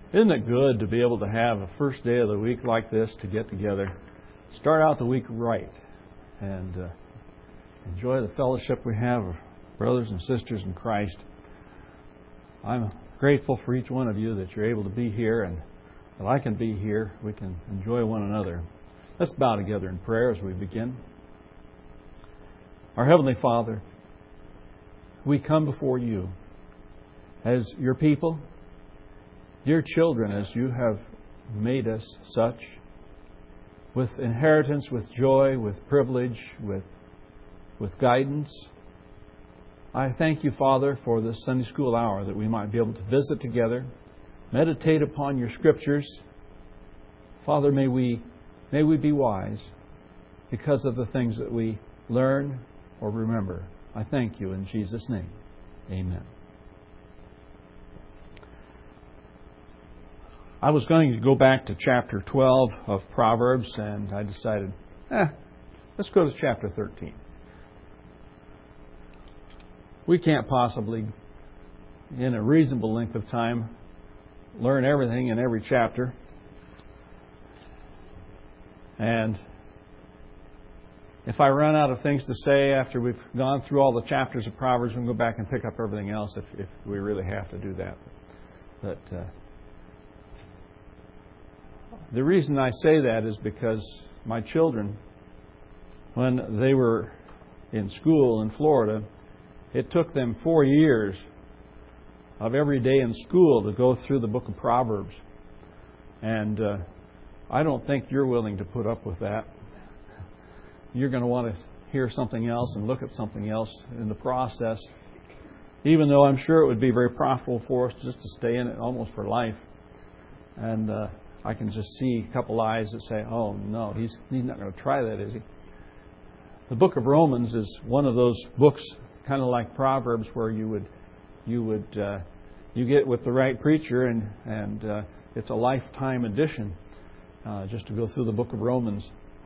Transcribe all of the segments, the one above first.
Isn't it good to be able to have a first day of the week like this to get together, start out the week right, and enjoy the fellowship we have of brothers and sisters in Christ. I'm grateful for each one of you that you're able to be here and that I can be here. We can enjoy one another. Let's bow together in prayer as we begin. Our Heavenly Father, we come before you as your people, dear children, as you have made us such, with inheritance, with joy, with privilege, with guidance. I thank you, Father, for this Sunday school hour that we might be able to visit together, meditate upon your Scriptures. Father, may we be wise because of the things that we learn or remember. I thank you in Jesus' name. Amen. I was going to go back to chapter 12 of Proverbs, and I decided, let's go to chapter 13. We can't possibly, in a reasonable length of time, learn everything in every chapter. And if I run out of things to say after we've gone through all the chapters of Proverbs, we can go back and pick up everything else if we really have to do that. But the reason I say that is because my children, when they were in school in Florida, it took them 4 years of every day in school to go through the book of Proverbs. And I don't think you're willing to put up with that. You're going to want to hear something else and look at something else in the process, even though I'm sure it would be very profitable for us just to stay in it almost for life. And I can just see a couple eyes that say, oh, no, he's not going to try that, is he? The book of Romans is one of those books, kind of like Proverbs, where you get with the right preacher, and it's a lifetime edition just to go through the book of Romans.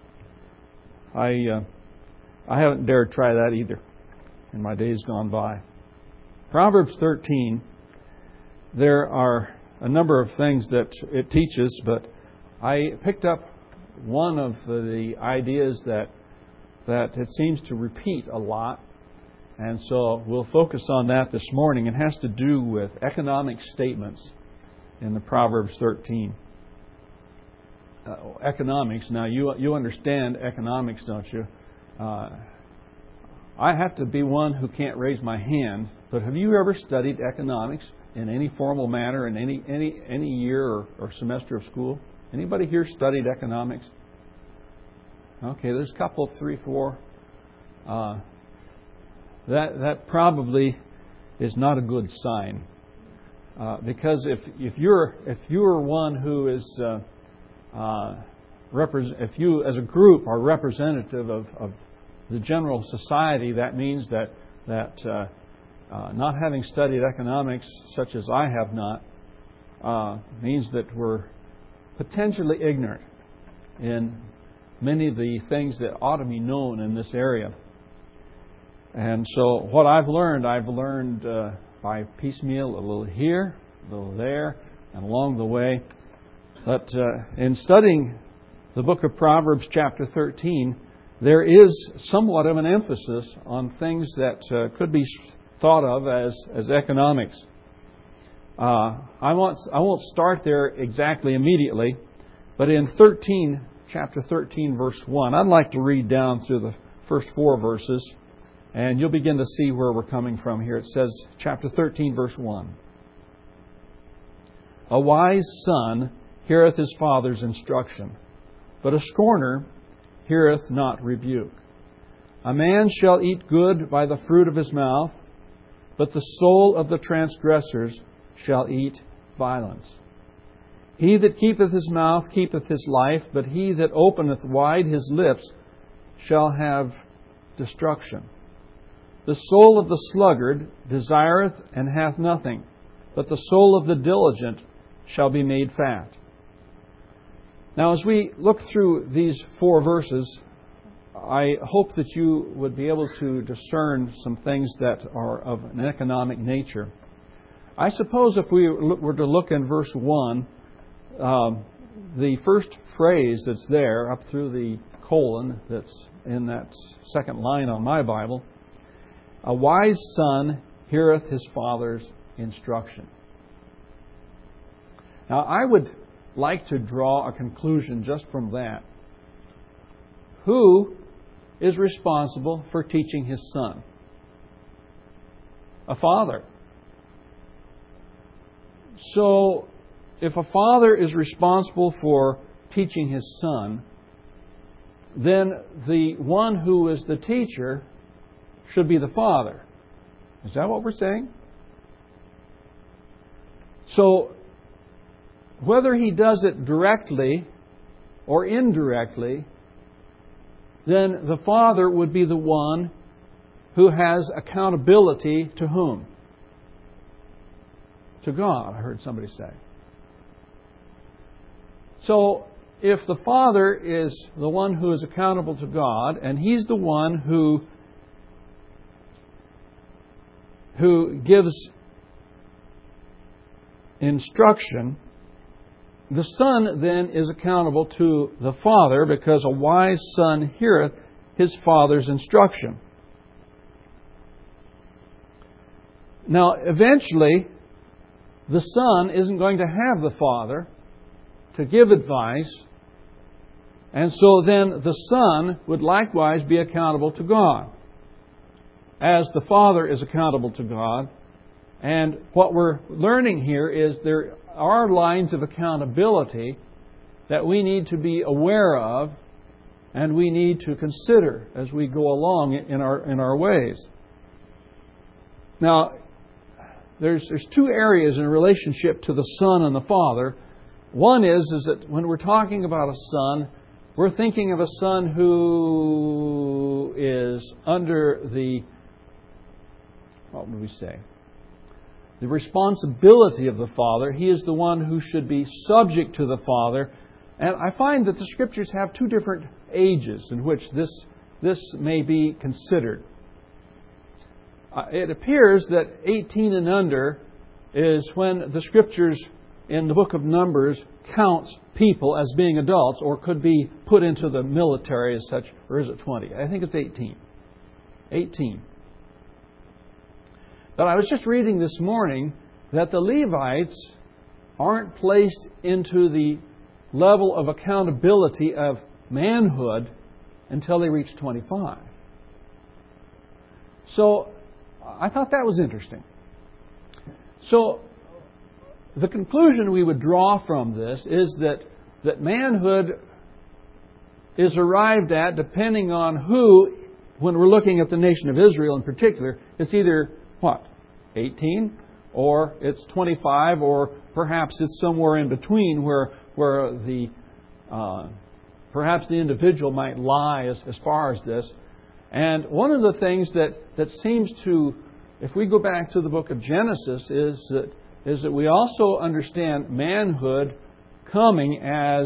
I haven't dared try that either in my days gone by. Proverbs 13, there are a number of things that it teaches, but I picked up one of the ideas that it seems to repeat a lot. And so we'll focus on that this morning. It has to do with economic statements in the Proverbs 13. Economics. Now, you understand economics, don't you? I have to be one who can't raise my hand, but have you ever studied economics in any formal manner in any year or semester of school? Anybody here studied economics? Okay, there's a couple, 3, 4. That probably is not a good sign, because if you're one who is if you as a group are representative of the general society, that means that not having studied economics, such as I have not, means that we're potentially ignorant in many of the things that ought to be known in this area. And so what I've learned by piecemeal, a little here, a little there, and along the way. But in studying the book of Proverbs chapter 13, there is somewhat of an emphasis on things that could be thought of as economics. I won't start there exactly immediately, but in chapter 13, verse 1, I'd like to read down through the first 4 verses, and you'll begin to see where we're coming from here. It says, chapter 13, verse 1. A wise son heareth his father's instruction, but a scorner heareth not rebuke. A man shall eat good by the fruit of his mouth, but the soul of the transgressors shall eat violence. He that keepeth his mouth keepeth his life, but he that openeth wide his lips shall have destruction. The soul of the sluggard desireth and hath nothing, but the soul of the diligent shall be made fat. Now, as we look through these 4 verses, I hope that you would be able to discern some things that are of an economic nature. I suppose if we were to look in verse 1, the first phrase that's there, up through the colon that's in that second line on my Bible, a wise son heareth his father's instruction. Now, I would like to draw a conclusion just from that. Who is responsible for teaching his son? A father. So, if a father is responsible for teaching his son, then the one who is the teacher should be the father. Is that what we're saying? So, whether he does it directly or indirectly, then the father would be the one who has accountability to whom? To God, I heard somebody say. So, if the father is the one who is accountable to God, and he's the one who gives instruction, the son then is accountable to the father, because a wise son heareth his father's instruction. Now, eventually, the son isn't going to have the father to give advice, and so then the son would likewise be accountable to God, as the father is accountable to God. And what we're learning here is there are lines of accountability that we need to be aware of and we need to consider as we go along in our ways. Now, there's two areas in relationship to the son and the father. One is that when we're talking about a son, we're thinking of a son who is under the, what would we say? The responsibility of the father. He is the one who should be subject to the father. And I find that the Scriptures have two different ages in which this may be considered. It appears that 18 and under is when the Scriptures in the book of Numbers counts people as being adults or could be put into the military as such. Or is it 20? I think it's 18. 18. But I was just reading this morning that the Levites aren't placed into the level of accountability of manhood until they reach 25. So I thought that was interesting. So the conclusion we would draw from this is that manhood is arrived at depending on who, when we're looking at the nation of Israel in particular, it's either what? 18, or it's 25, or perhaps it's somewhere in between where the perhaps the individual might lie as far as this. And one of the things that seems to, if we go back to the book of Genesis, is that we also understand manhood coming as,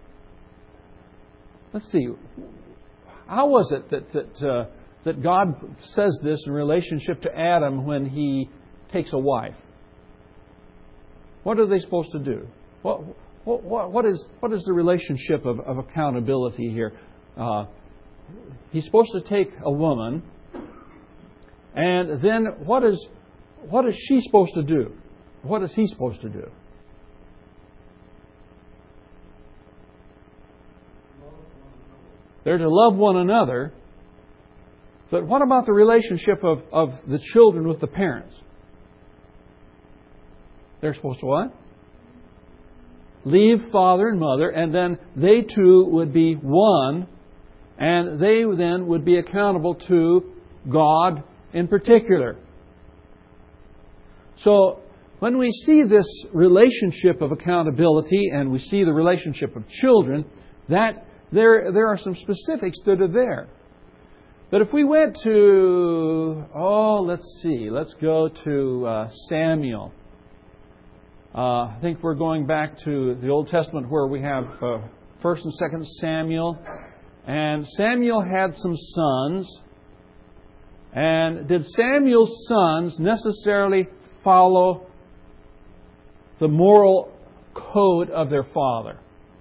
let's see, how was it that God says this in relationship to Adam when he takes a wife? What are they supposed to do? What is the relationship of accountability here? He's supposed to take a woman, and then what is she supposed to do? What is he supposed to do? They're to love one another. But what about the relationship of the children with the parents? They're supposed to what? Leave father and mother, and then they two would be one, and they then would be accountable to God in particular. So, when we see this relationship of accountability and we see the relationship of children, that there are some specifics that are there. But if we went to, let's go to Samuel. I think we're going back to the Old Testament where we have 1st and 2nd Samuel. And Samuel had some sons. And did Samuel's sons necessarily follow the moral code of their father?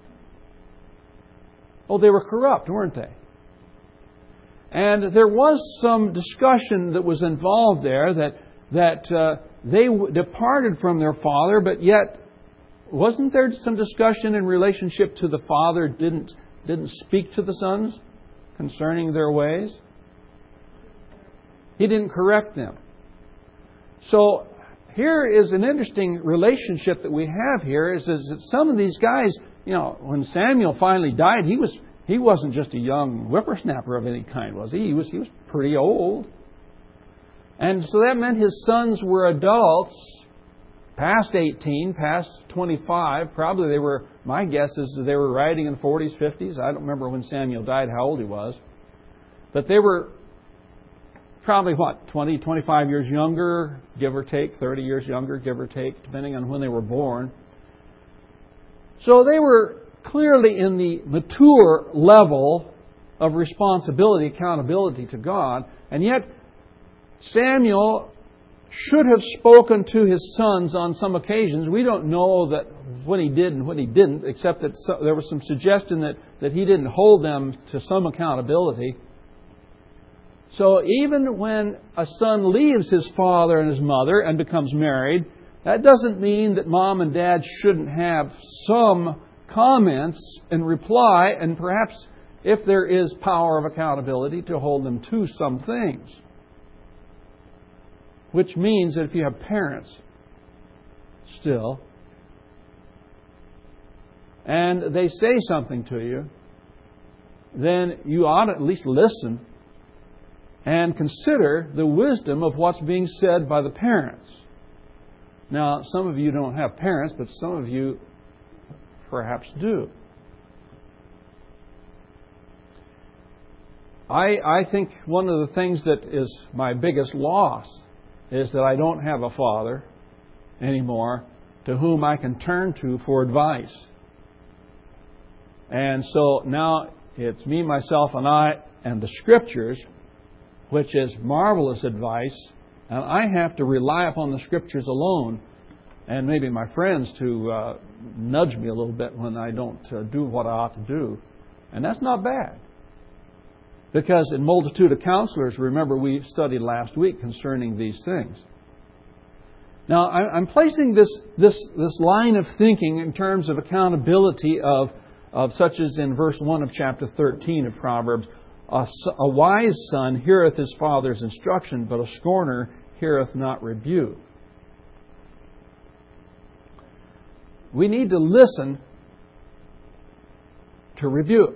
Oh, they were corrupt, weren't they? And there was some discussion that was involved there that they departed from their father, but yet wasn't there some discussion in relationship to the father didn't speak to the sons concerning their ways? He didn't correct them. So here is an interesting relationship that we have here is that some of these guys, when Samuel finally died, he wasn't just a young whippersnapper of any kind, was he? He was pretty old. And so that meant his sons were adults, past 18, past 25. Probably my guess is they were riding in 40s, 50s. I don't remember when Samuel died, how old he was. But they were probably, 20, 25 years younger, give or take, 30 years younger, give or take, depending on when they were born. So they were clearly in the mature level of responsibility, accountability to God, and yet Samuel should have spoken to his sons on some occasions. We don't know that when he did and when he didn't, except that there was some suggestion that he didn't hold them to some accountability. So even when a son leaves his father and his mother and becomes married, that doesn't mean that mom and dad shouldn't have some comments and reply, and perhaps if there is power of accountability, to hold them to some things. Which means that if you have parents still, and they say something to you, then you ought to at least listen and consider the wisdom of what's being said by the parents. Now, some of you don't have parents, but some of you perhaps do. I think one of the things that is my biggest loss is that I don't have a father anymore to whom I can turn to for advice. And so now it's me, myself, and I, and the Scriptures, which is marvelous advice, and I have to rely upon the Scriptures alone, and maybe my friends to nudge me a little bit when I don't do what I ought to do. And that's not bad. Because in multitude of counselors, remember we studied last week concerning these things. Now, I'm placing this line of thinking in terms of accountability of such as in verse 1 of chapter 13 of Proverbs, a wise son heareth his father's instruction, but a scorner heareth not rebuke. We need to listen to rebuke.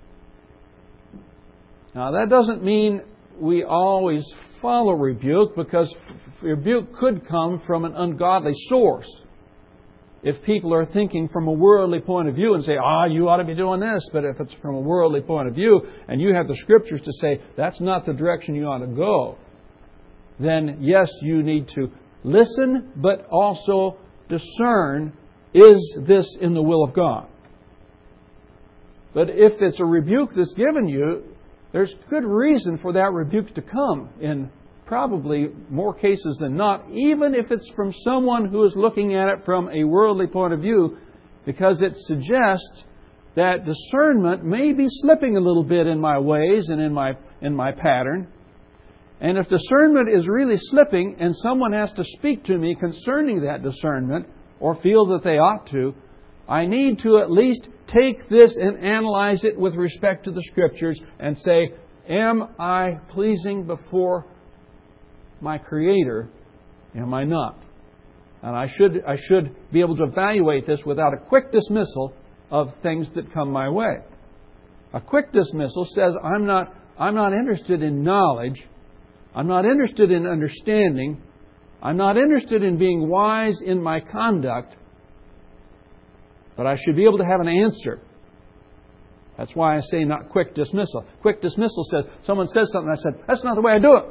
Now, that doesn't mean we always follow rebuke, because rebuke could come from an ungodly source. If people are thinking from a worldly point of view and say, you ought to be doing this, but if it's from a worldly point of view and you have the Scriptures to say that's not the direction you ought to go, then yes, you need to listen, but also discern, is this in the will of God? But if it's a rebuke that's given you, there's good reason for that rebuke to come in probably more cases than not, even if it's from someone who is looking at it from a worldly point of view, because it suggests that discernment may be slipping a little bit in my ways and in my pattern. And if discernment is really slipping and someone has to speak to me concerning that discernment, or feel that they ought to, I need to at least take this and analyze it with respect to the Scriptures and say, am I pleasing before my Creator? Am I not? And I should be able to evaluate this without a quick dismissal of things that come my way. A quick dismissal says, I'm not interested in knowledge. I'm not interested in understanding. I'm not interested in being wise in my conduct. But I should be able to have an answer. That's why I say not quick dismissal. Quick dismissal says, someone says something, I said, that's not the way I do it.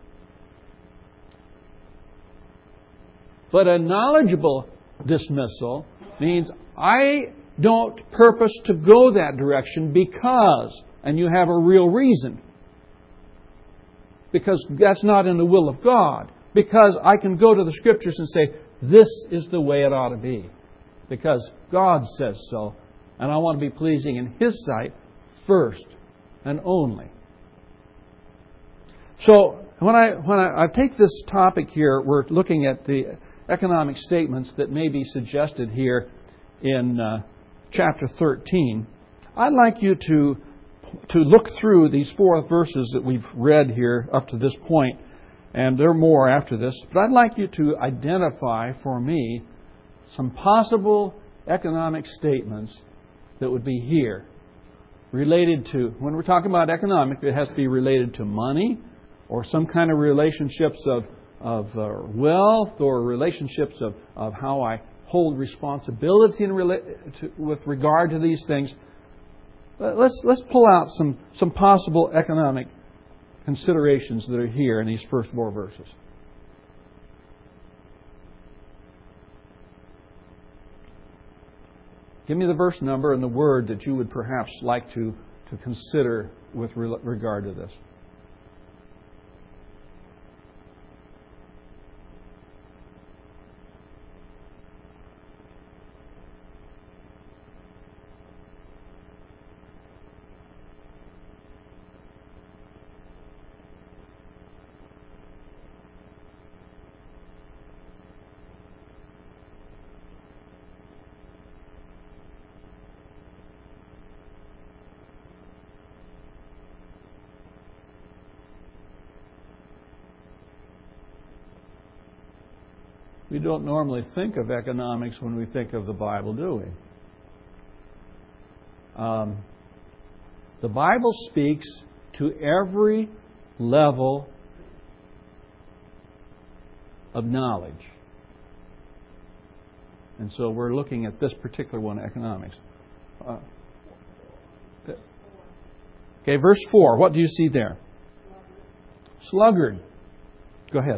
But a knowledgeable dismissal means I don't purpose to go that direction because, and you have a real reason. Because that's not in the will of God. Because I can go to the Scriptures and say, this is the way it ought to be, because God says so, and I want to be pleasing in His sight first and only. So when I take this topic here, we're looking at the economic statements that may be suggested here in chapter 13. I'd like you to look through these 4 verses that we've read here up to this point, and there are more after this, but I'd like you to identify for me some possible economic statements that would be here related to, when we're talking about economic, it has to be related to money or some kind of relationships of wealth or relationships of how I hold responsibility with regard to these things. Let's pull out some possible economic considerations that are here in these first 4 verses. Give me the verse number and the word that you would perhaps like to consider with regard to this. We don't normally think of economics when we think of the Bible, do we? The Bible speaks to every level of knowledge. And so we're looking at this particular one, economics. Okay, verse 4. What do you see there? Sluggard. Go ahead.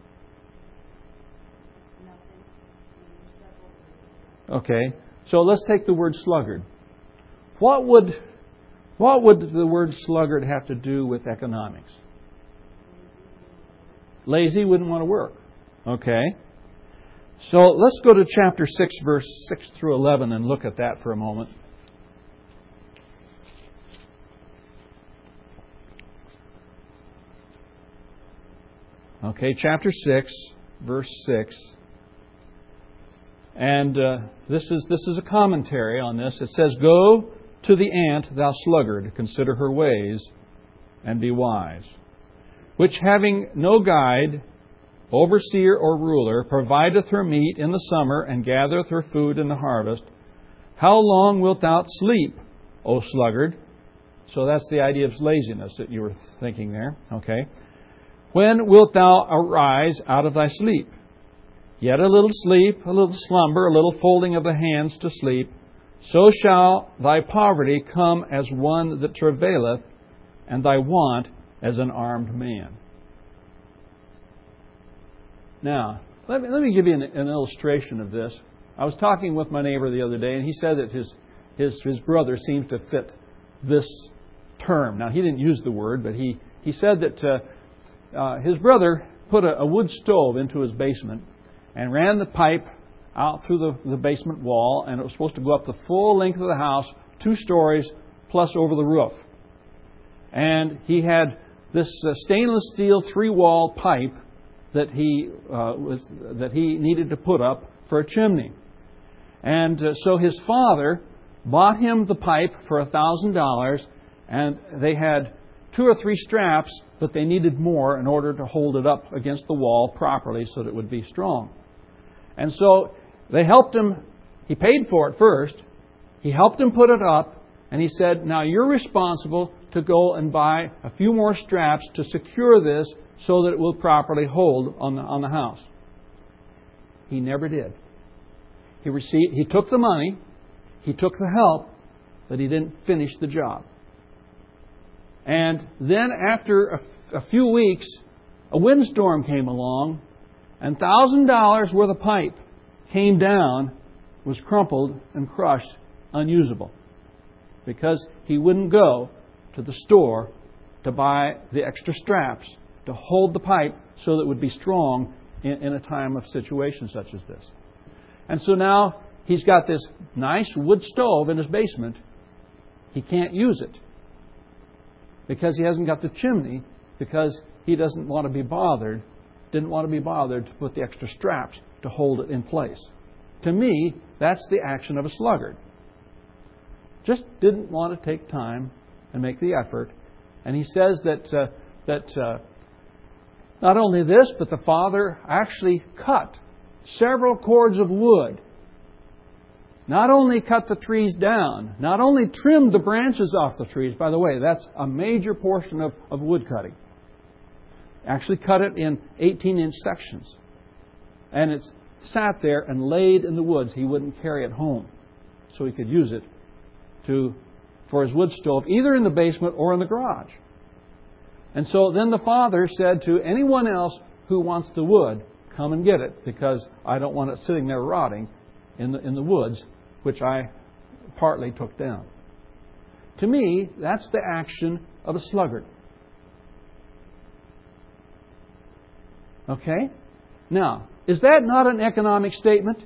Okay, so let's take the word sluggard. What would the word sluggard have to do with economics? Lazy, wouldn't want to work. Okay. So let's go to chapter 6, verse 6 through 11 and look at that for a moment. Okay, chapter 6, verse 6. And this is a commentary on this. It says, "Go to the ant, thou sluggard, consider her ways, and be wise. Which having no guide, overseer or ruler, provideth her meat in the summer, and gathereth her food in the harvest. How long wilt thou sleep, O sluggard?" So that's the idea of laziness that you were thinking there. Okay. "When wilt thou arise out of thy sleep? Yet a little sleep, a little slumber, a little folding of the hands to sleep. So shall thy poverty come as one that travaileth, and thy want as an armed man." Now, let me give you an illustration of this. I was talking with my neighbor the other day, and he said that his brother seems to fit this term. Now, he didn't use the word, but he said that his brother put a wood stove into his basement and ran the pipe out through the basement wall, and it was supposed to go up the full length of the house, 2 stories, plus over the roof. And he had this stainless steel 3-wall pipe that he needed to put up for a chimney. And so his father bought him the pipe for $1,000, and they had 2 or 3 straps, but they needed more in order to hold it up against the wall properly so that it would be strong. And so they helped him. He paid for it first. He helped him put it up, and he said, "Now you're responsible to go and buy a few more straps to secure this so that it will properly hold on the house." He never did. He took the money, he took the help, but he didn't finish the job. And then after a few weeks, a windstorm came along, and $1,000 worth of pipe came down, was crumpled and crushed, unusable, because he wouldn't go to the store to buy the extra straps to hold the pipe so that it would be strong in a time of situation such as this. And so now he's got this nice wood stove in his basement. He can't use it because he hasn't got the chimney, because he doesn't want to be bothered, didn't want to be bothered to put the extra straps to hold it in place. To me, that's the action of a sluggard. Just didn't want to take time and make the effort. And he says that not only this, but the father actually cut several cords of wood. Not only cut the trees down, not only trimmed the branches off the trees. By the way, that's a major portion of wood cutting. Actually cut it in 18-inch sections. And it's sat there and laid in the woods. He wouldn't carry it home, so he could use it for his wood stove, either in the basement or in the garage. And so then the father said to anyone else who wants the wood, come and get it, because I don't want it sitting there rotting in the woods, which I partly took down. To me, that's the action of a sluggard. Okay? Now, is that not an economic statement?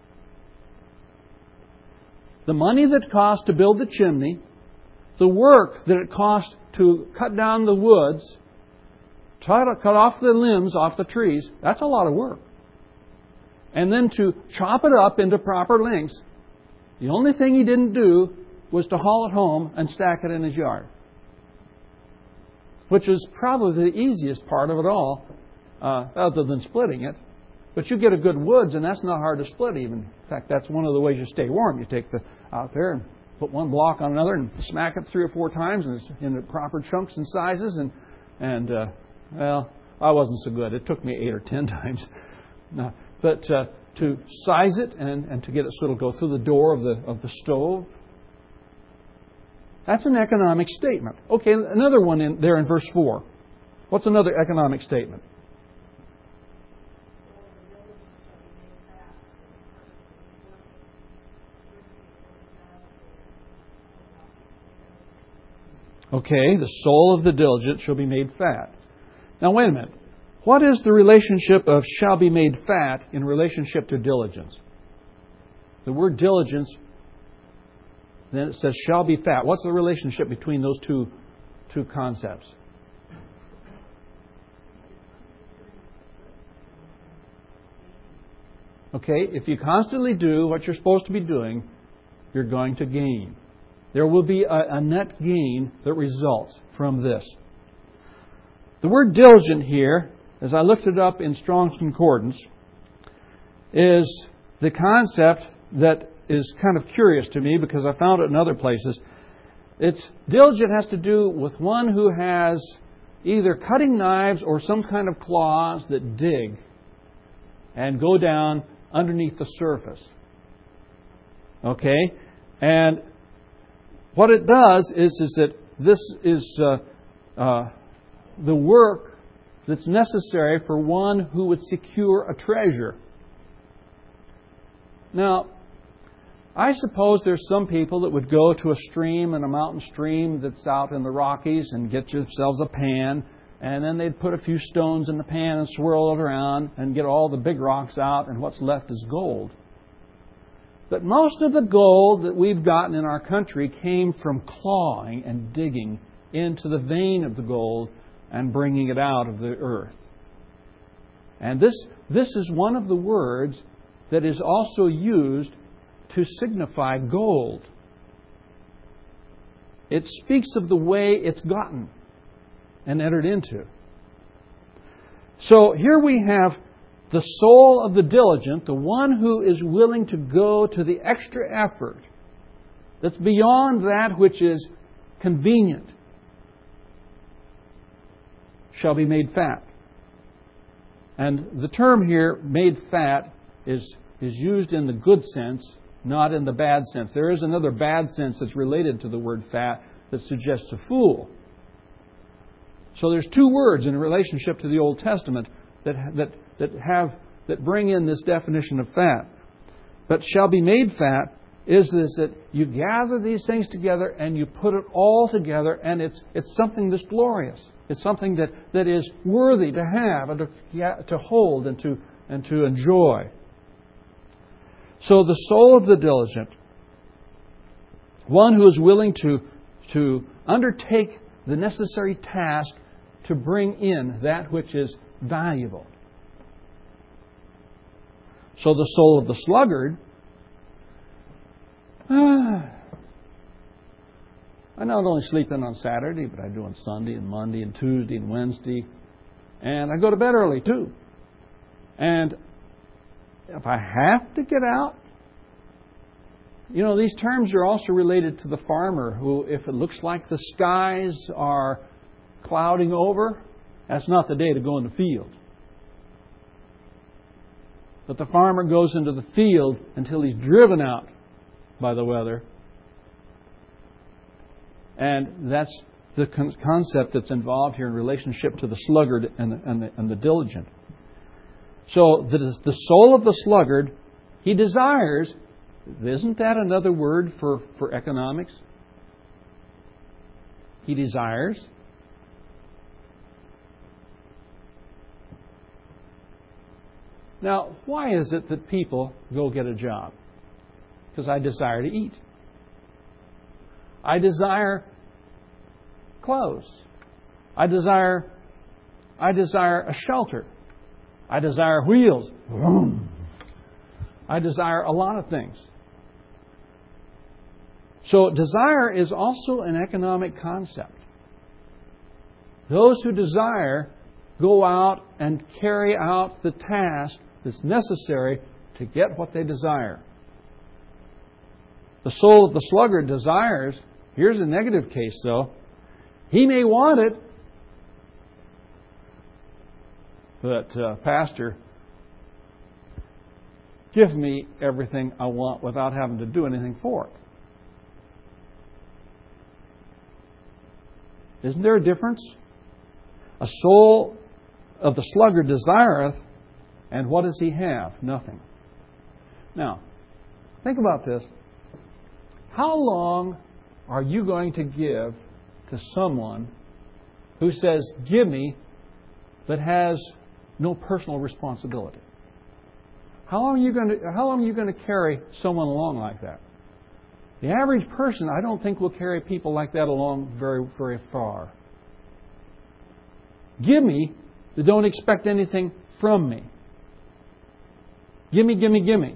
The money that cost to build the chimney, the work that it cost to cut down the woods, try to cut off the limbs off the trees, that's a lot of work. And then to chop it up into proper lengths, the only thing he didn't do was to haul it home and stack it in his yard. Which is probably the easiest part of it all, other than splitting it. But you get a good woods, and that's not hard to split even. In fact, that's one of the ways you stay warm. You take out there and put one block on another and smack it 3 or 4 times, and it's in the proper chunks and sizes. And well, I wasn't so good. It took me 8 or 10 times. But to size it and to get it so it'll go through the door of the stove, that's an economic statement. Okay, another one there in verse 4. What's another economic statement? Okay, the soul of the diligent shall be made fat. Now wait a minute. What is the relationship of shall be made fat in relationship to diligence? The word diligence, then it says shall be fat. What's the relationship between those two concepts? Okay, if you constantly do what you're supposed to be doing, you're going to gain. There will be a net gain that results from this. The word diligent here, as I looked it up in Strong's Concordance, is the concept that is kind of curious to me because I found it in other places. Diligent has to do with one who has either cutting knives or some kind of claws that dig and go down underneath the surface. Okay? And what it does is that this is the work that's necessary for one who would secure a treasure. Now, I suppose there's some people that would go to a stream, and a mountain stream that's out in the Rockies, and get themselves a pan, and then they'd put a few stones in the pan and swirl it around and get all the big rocks out, and what's left is gold. But most of the gold that we've gotten in our country came from clawing and digging into the vein of the gold and bringing it out of the earth. And this is one of the words that is also used to signify gold. It speaks of the way it's gotten and entered into. So here we have the soul of the diligent, the one who is willing to go to the extra effort that's beyond that which is convenient, shall be made fat. And the term here, made fat, is used in the good sense, not in the bad sense. There is another bad sense that's related to the word fat that suggests a fool. So there's two words in relationship to the Old Testament that bring in this definition of fat. But shall be made fat is that you gather these things together and you put it all together, and it's something that's glorious. It's something that is worthy to have and to hold and and to enjoy. So the soul of the diligent, one who is willing to undertake the necessary task to bring in that which is valuable. So the soul of the sluggard, I not only sleep in on Saturday, but I do on Sunday and Monday and Tuesday and Wednesday. And I go to bed early too. And if I have to get out, these terms are also related to the farmer who, if it looks like the skies are clouding over, that's not the day to go in the field. But the farmer goes into the field until he's driven out by the weather. And that's the concept that's involved here in relationship to the sluggard and the diligent. So the soul of the sluggard, he desires. Isn't that another word for economics? He desires. Now, why is it that people go get a job? Because I desire to eat. I desire clothes. I desire a shelter. I desire wheels. I desire a lot of things. So desire is also an economic concept. Those who desire go out and carry out the task that's necessary to get what they desire. The soul of the sluggard desires. Here's a negative case, though. He may want it, but Pastor, give me everything I want without having to do anything for it. Isn't there a difference? A soul of the sluggard desireth, and what does he have? Nothing. Now, think about this. How long are you going to give to someone who says, give me, but has no personal responsibility? How long are you going to carry someone along like that? The average person, I don't think, will carry people like that along very, very far. Give me, but don't expect anything from me. Gimme, gimme, gimme.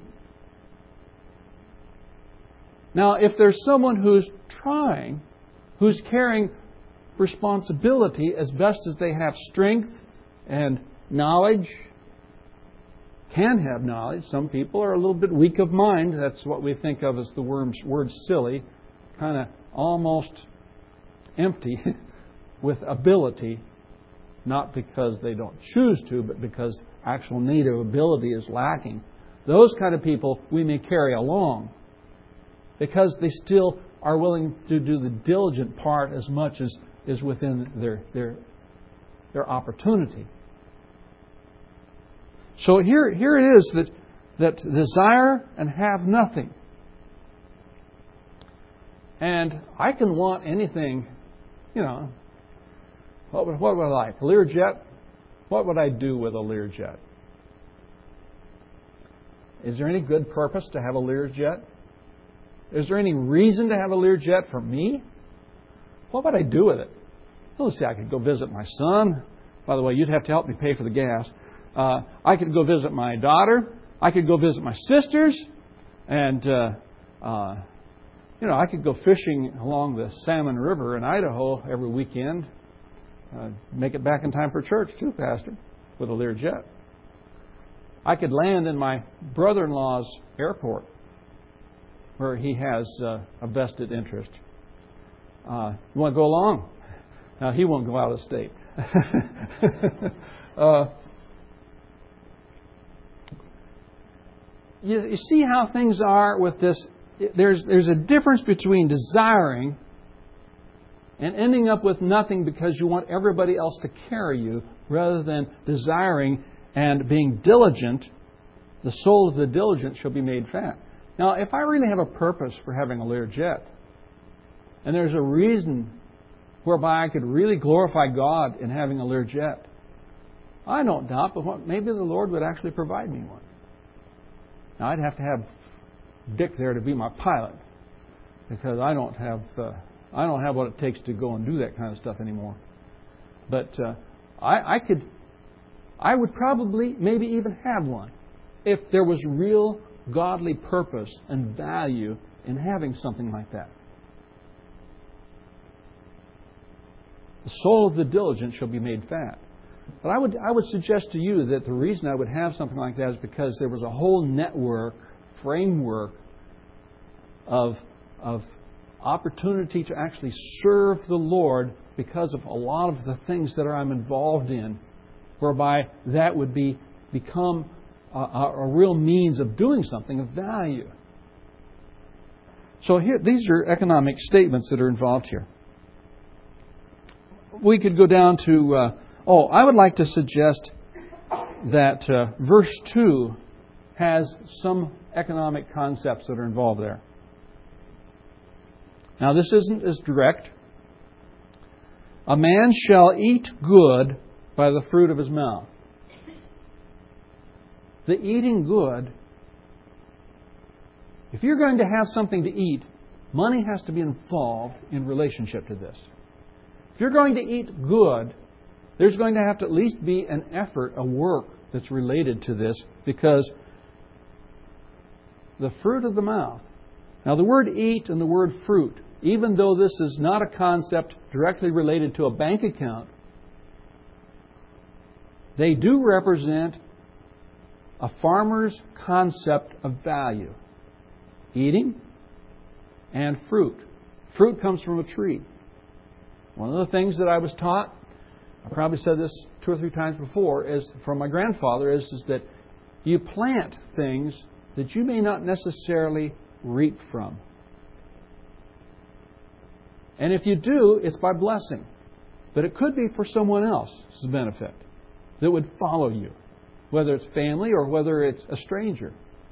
Now, if there's someone who's trying, who's carrying responsibility as best as they have strength and knowledge, can have knowledge. Some people are a little bit weak of mind. That's what we think of as the word silly, kind of almost empty with ability, not because they don't choose to, but because actual native ability is lacking. Those kind of people we may carry along because they still are willing to do the diligent part as much as is within their opportunity. So here it is that desire and have nothing. And I can want anything, what would I like? A Learjet? What would I do with a Learjet? Is there any good purpose to have a Learjet? Is there any reason to have a Learjet for me? What would I do with it? Well, let's see, I could go visit my son. By the way, you'd have to help me pay for the gas. I could go visit my daughter. I could go visit my sisters. And, I could go fishing along the Salmon River in Idaho every weekend. Make it back in time for church, too, Pastor, with a Learjet. I could land in my brother-in-law's airport where he has a vested interest. You want to go along? Now, he won't go out of state. You see how things are with this. There's a difference between desiring and ending up with nothing because you want everybody else to carry you, rather than desiring and being diligent. The soul of the diligent shall be made fat. Now, if I really have a purpose for having a Learjet, and there's a reason whereby I could really glorify God in having a Learjet, I don't doubt, but maybe the Lord would actually provide me one. Now, I'd have to have Dick there to be my pilot, because I don't have what it takes to go and do that kind of stuff anymore. But I would probably maybe even have one if there was real godly purpose and value in having something like that. The soul of the diligent shall be made fat. But I would suggest to you that the reason I would have something like that is because there was a whole network, framework of opportunity to actually serve the Lord because of a lot of the things that I'm involved in, whereby that would become a real means of doing something of value. So here, these are economic statements that are involved here. We could go down to, I would like to suggest that verse 2 has some economic concepts that are involved there. Now, this isn't as direct. A man shall eat good by the fruit of his mouth. The eating good, if you're going to have something to eat, money has to be involved in relationship to this. If you're going to eat good, there's going to have to at least be an effort, a work that's related to this, because the fruit of the mouth. Now, the word eat and the word fruit, even though this is not a concept directly related to a bank account, they do represent a farmer's concept of value. Eating and fruit. Fruit comes from a tree. One of the things that I was taught, I probably said this 2 or 3 times before, is from my grandfather, is that you plant things that you may not necessarily reap from. And if you do, it's by blessing. But it could be for someone else's benefit that would follow you, whether it's family or whether it's a stranger.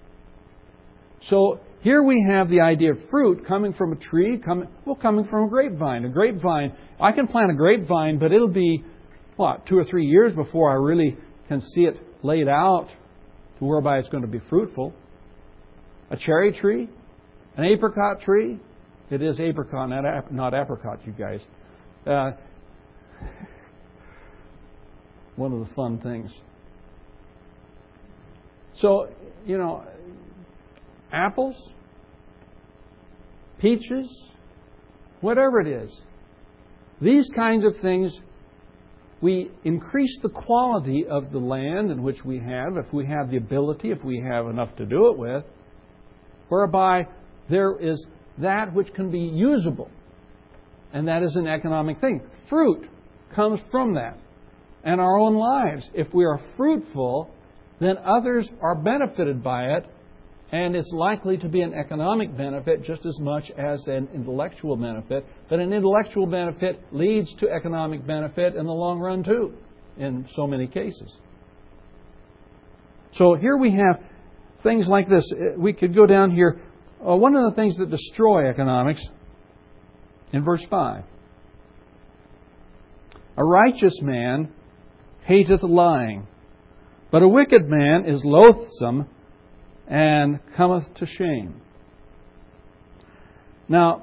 So here we have the idea of fruit coming from a tree, coming from a grapevine. A grapevine, I can plant a grapevine, but it'll be, 2 or 3 years before I really can see it laid out to whereby it's going to be fruitful. A cherry tree, an apricot tree. It is apricot, not apricot, you guys. One of the fun things. So, apples, peaches, whatever it is. These kinds of things, we increase the quality of the land in which we have, if we have the ability, if we have enough to do it with, whereby there is that which can be usable. And that is an economic thing. Fruit comes from that. And our own lives, if we are fruitful, then others are benefited by it, and it's likely to be an economic benefit just as much as an intellectual benefit. But an intellectual benefit leads to economic benefit in the long run too, in so many cases. So here we have things like this. We could go down here. One of the things that destroy economics, in verse 5. A righteous man hateth lying, but a wicked man is loathsome and cometh to shame. Now,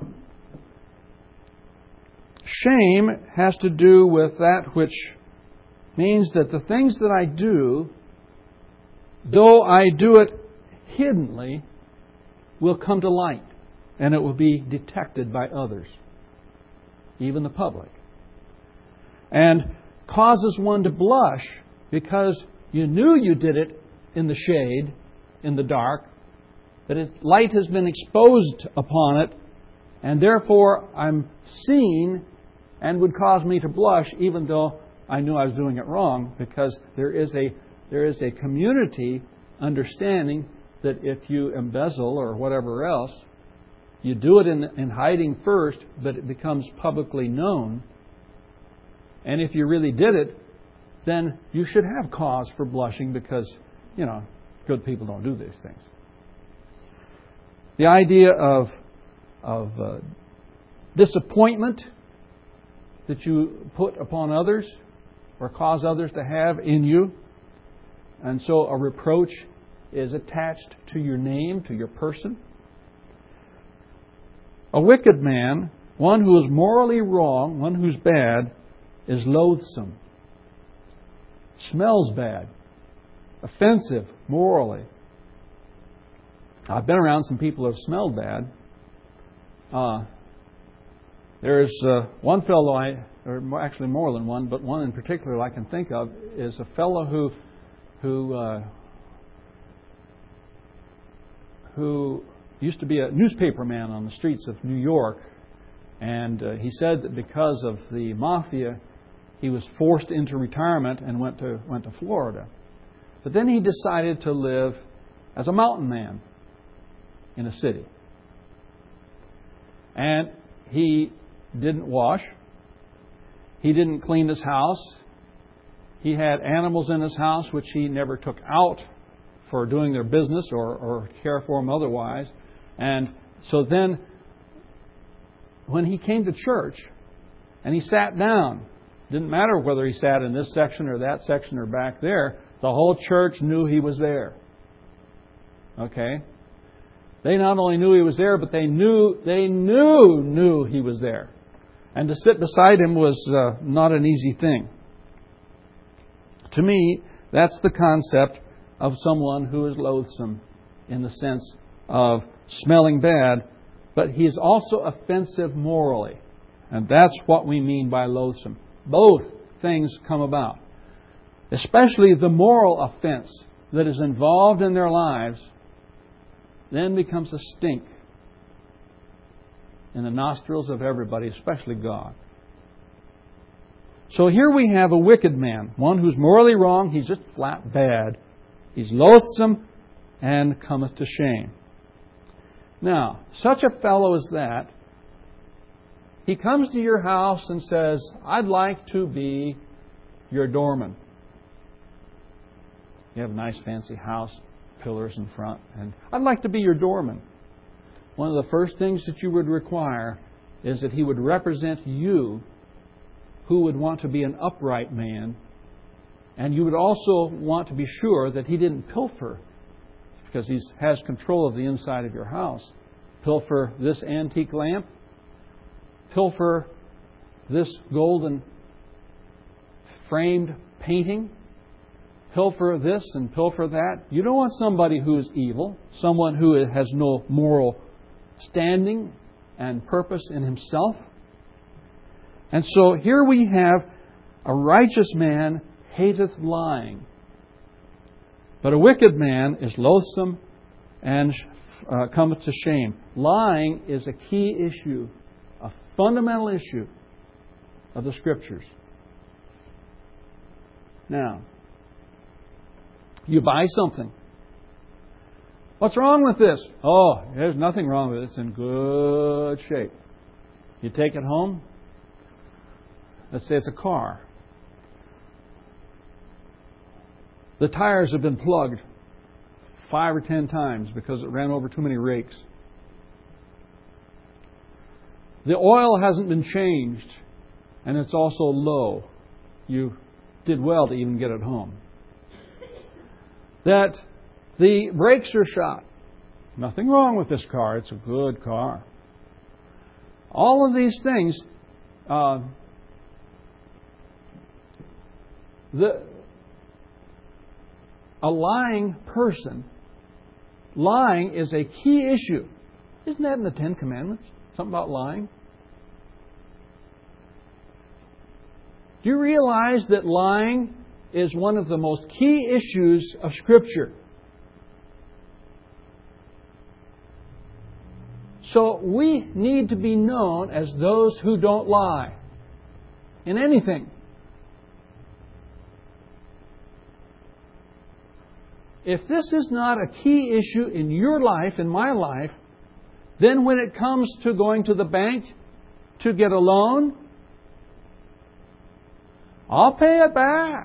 shame has to do with that which means that the things that I do, though I do it hiddenly, will come to light, and it will be detected by others, even the public, and causes one to blush because you knew you did it in the shade, in the dark, that light has been exposed upon it, and therefore I'm seen and would cause me to blush even though I knew I was doing it wrong, because there is a community understanding that if you embezzle or whatever else, you do it in hiding first, but it becomes publicly known. And if you really did it, then you should have cause for blushing because, good people don't do these things. The idea of disappointment that you put upon others, or cause others to have in you. And so a reproach is attached to your name, to your person. A wicked man, one who is morally wrong, one who's bad, is loathsome. Smells bad. Offensive morally. I've been around some people who have smelled bad. There's one fellow, or actually more than one, but one in particular I can think of, is a fellow who used to be a newspaper man on the streets of New York. And he said that because of the mafia, he was forced into retirement and went to Florida. But then he decided to live as a mountain man in a city. And he didn't wash. He didn't clean his house. He had animals in his house which he never took out for doing their business or care for them otherwise. And so then when he came to church and he sat down, didn't matter whether he sat in this section or that section or back there, the whole church knew he was there. Okay? They not only knew he was there, but they knew he was there. And to sit beside him was not an easy thing. To me, that's the concept of someone who is loathsome in the sense of smelling bad, but he is also offensive morally. And that's what we mean by loathsome. Both things come about. Especially the moral offense that is involved in their lives then becomes a stink in the nostrils of everybody, especially God. So here we have a wicked man, one who's morally wrong. He's just flat bad. He's loathsome and cometh to shame. Now, such a fellow as that, he comes to your house and says, I'd like to be your doorman. You have a nice fancy house, pillars in front, and I'd like to be your doorman. One of the first things that you would require is that he would represent you, who would want to be an upright man, and you would also want to be sure that he didn't pilfer, because he has control of the inside of your house. Pilfer this antique lamp, pilfer this golden framed painting, pilfer this and pilfer that. You don't want somebody who is evil, someone who has no moral standing and purpose in himself. And so here we have a righteous man hateth lying, but a wicked man is loathsome and cometh to shame. Lying is a key issue, a fundamental issue of the Scriptures. Now, you buy something. What's wrong with this? Oh, there's nothing wrong with it. It's in good shape. You take it home. Let's say it's a car. The tires have been plugged 5 or 10 times because it ran over too many rakes. The oil hasn't been changed, and it's also low. You did well to even get it home. That the brakes are shot. Nothing wrong with this car. It's a good car. All of these things, a lying person, lying is a key issue. Isn't that in the Ten Commandments? Something about lying? Do you realize that lying is one of the most key issues of Scripture? So we need to be known as those who don't lie in anything. If this is not a key issue in your life, in my life, then when it comes to going to the bank to get a loan, I'll pay it back.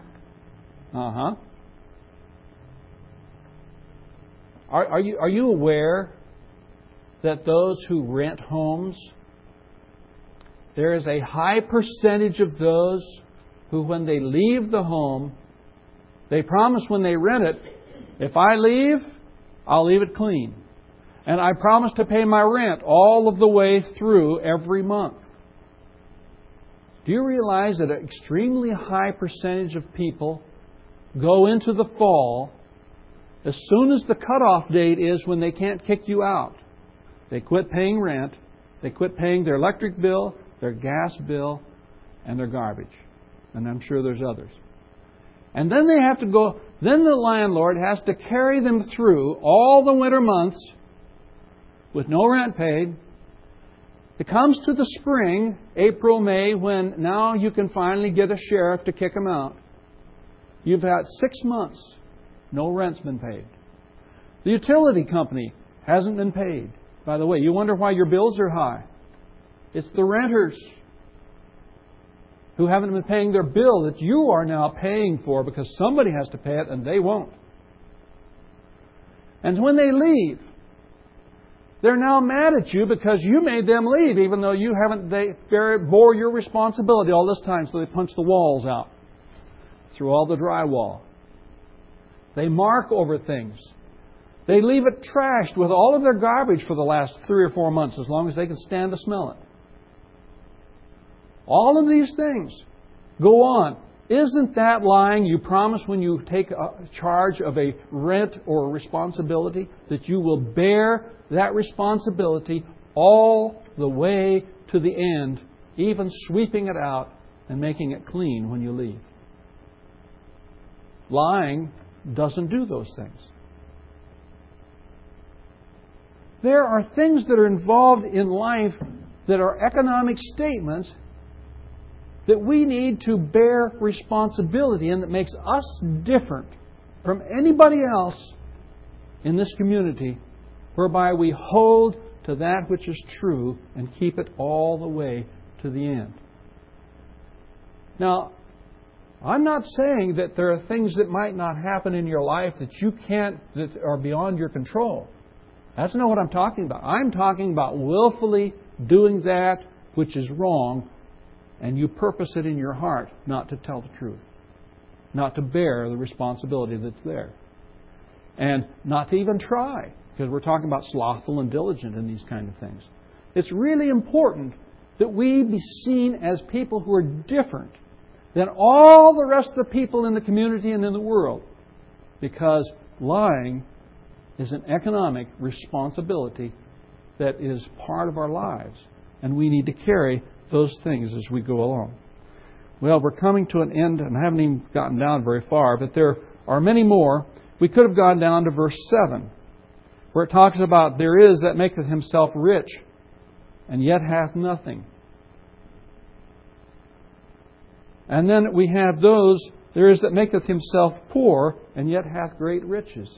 Are you aware that those who rent homes, there is a high percentage of those who, when they leave the home, they promise when they rent it, if I leave, I'll leave it clean. And I promise to pay my rent all of the way through every month. Do you realize that an extremely high percentage of people go into the fall as soon as the cutoff date is when they can't kick you out? They quit paying rent, they quit paying their electric bill, their gas bill, and their garbage. And I'm sure there's others. And then they have to go, then the landlord has to carry them through all the winter months with no rent paid. It comes to the spring, April, May, when now you can finally get a sheriff to kick them out. You've had 6 months, no rent's been paid. The utility company hasn't been paid. By the way, you wonder why your bills are high. It's the renters who haven't been paying their bill that you are now paying for because somebody has to pay it and they won't. And when they leave, they're now mad at you because you made them leave even though you haven't bore your responsibility all this time, so they punch the walls out through all the drywall. They mark over things. They leave it trashed with all of their garbage for the last 3 or 4 months as long as they can stand to smell it. All of these things go on. Isn't that lying? You promise when you take charge of a rent or a responsibility that you will bear that responsibility all the way to the end, even sweeping it out and making it clean when you leave. Lying doesn't do those things. There are things that are involved in life that are economic statements that we need to bear responsibility in that makes us different from anybody else in this community, whereby we hold to that which is true and keep it all the way to the end. Now, I'm not saying that there are things that might not happen in your life that are beyond your control. That's not what I'm talking about. I'm talking about willfully doing that which is wrong, and you purpose it in your heart not to tell the truth, not to bear the responsibility that's there, and not to even try, because we're talking about slothful and diligent in these kind of things. It's really important that we be seen as people who are different than all the rest of the people in the community and in the world, because lying is an economic responsibility that is part of our lives, and we need to carry those things as we go along. Well, we're coming to an end, and I haven't even gotten down very far, but there are many more. We could have gone down to verse 7, where it talks about, there is that maketh himself rich, and yet hath nothing. And then we have those, there is that maketh himself poor, and yet hath great riches.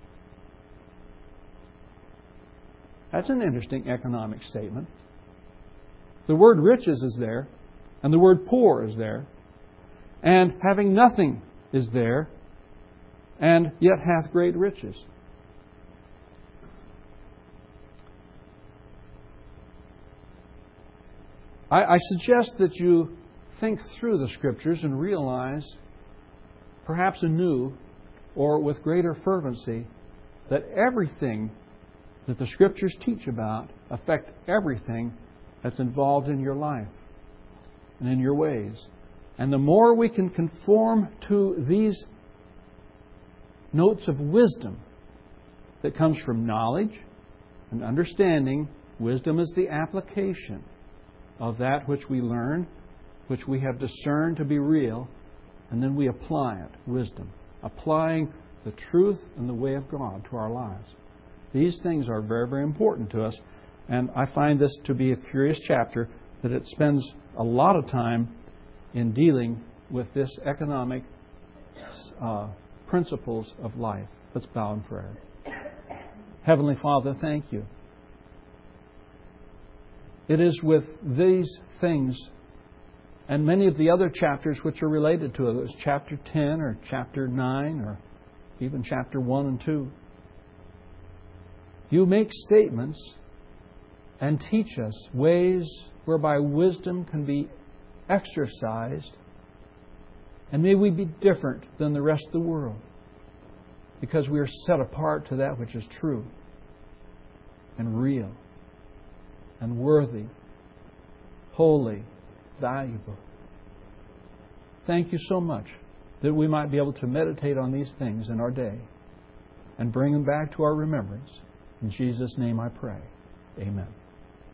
That's an interesting economic statement. The word riches is there, and the word poor is there, and having nothing is there, and yet hath great riches. I suggest that you think through the Scriptures and realize, perhaps anew or with greater fervency, that everything that the Scriptures teach about affect everything that's involved in your life and in your ways. And the more we can conform to these notes of wisdom that comes from knowledge and understanding, wisdom is the application of that which we learn, which we have discerned to be real, and then we apply it, wisdom, applying the truth and the way of God to our lives. These things are very, very important to us. And I find this to be a curious chapter, that it spends a lot of time in dealing with this economic principles of life. Let's bow in prayer. Heavenly Father, thank you. It is with these things and many of the other chapters which are related to it, whether it's chapter 10 or chapter 9 or even chapter 1 and 2. You make statements and teach us ways whereby wisdom can be exercised And may we be different than the rest of the world, because we are set apart to that which is true and real and worthy, holy, valuable. Thank you so much that we might be able to meditate on these things in our day and bring them back to our remembrance. In Jesus' name I pray. Amen.